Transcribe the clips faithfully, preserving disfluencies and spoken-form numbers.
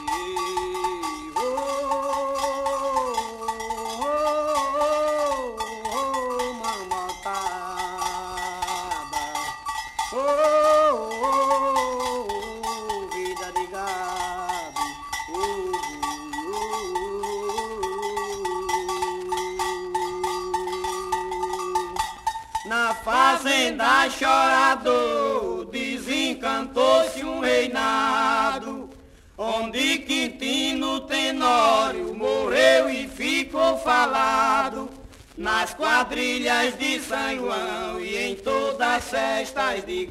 Na fazenda Chorador desencantou-se um reinado, onde Quintino Tenório morreu e ficou falado, nas quadrilhas de São João e em todas as festas de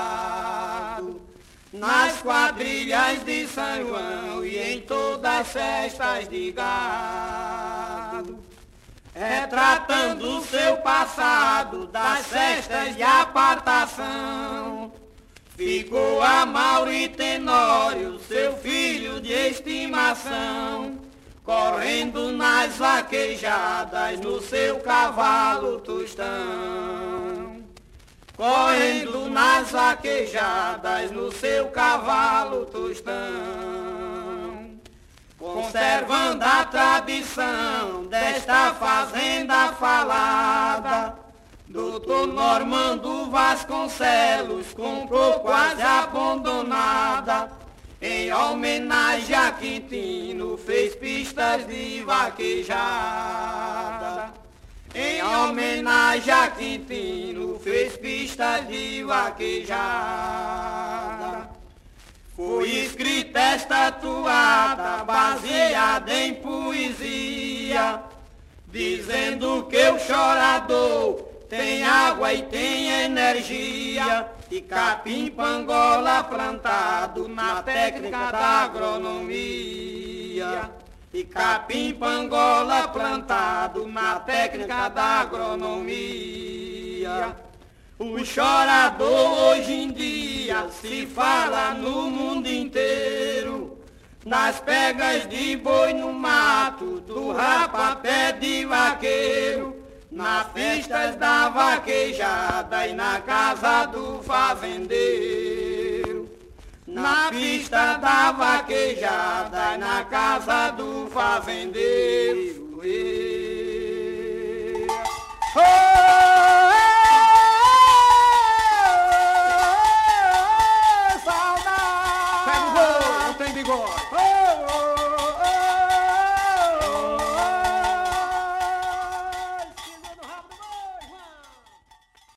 gado. Nas quadrilhas de São João e em todas as festas de gado. Retratando o seu passado das festas de apartação, ficou a Mauri Tenório, seu filho de estimação, correndo nas vaquejadas no seu cavalo tostão. Correndo nas vaquejadas no seu cavalo tostão. Conservando a tradição desta fazenda falada, doutor Normando Vasconcelos comprou quase abandonada. Em homenagem a Quintino fez pistas de vaquejada. Em homenagem a Quintino fez pistas de vaquejada. Foi escrita esta toada baseada em poesia, dizendo que o chorador tem água e tem energia, e capim-pangola plantado na técnica da agronomia. E capim-pangola plantado na técnica da agronomia. O chorador hoje em dia se fala no mundo inteiro, nas pegas de boi no mato, do rapapé de vaqueiro, nas festas da vaquejada e na casa do fazendeiro. Na pista da vaquejada e na casa do fazendeiro. Oh!